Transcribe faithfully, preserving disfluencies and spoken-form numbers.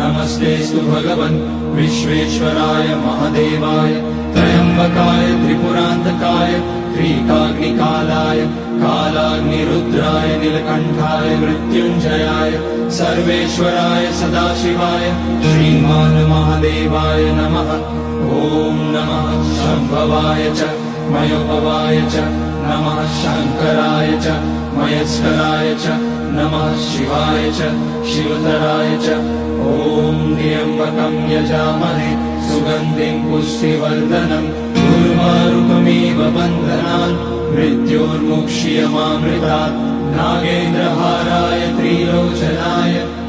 नमस्तेऽस्तु भगवन् विश्वेश्वराय महादेवाय त्र्यम्बकाय त्रिपुरान्तकाय त्रिकाग्निकालाय कालाग्निरुद्राय नीलकण्ठाय मृत्युञ्जयाय सर्वेश्वराय सदाशिवाय श्रीमान् महादेवाय नमः। ॐ नमः शम्भवाय च मयोभवाय च नमः शङ्कराय च मयस्कराय च नमः शिवाय च शिवतराय च। ॐ त्र्यम्बकं यजामहे सुगन्धिं पुष्टिवर्धनम् उर्वारुकमिव बन्धनान् मृत्योर्मुक्ष्यमामृतात्। नागेन्द्रहाराय त्रिलोचनाय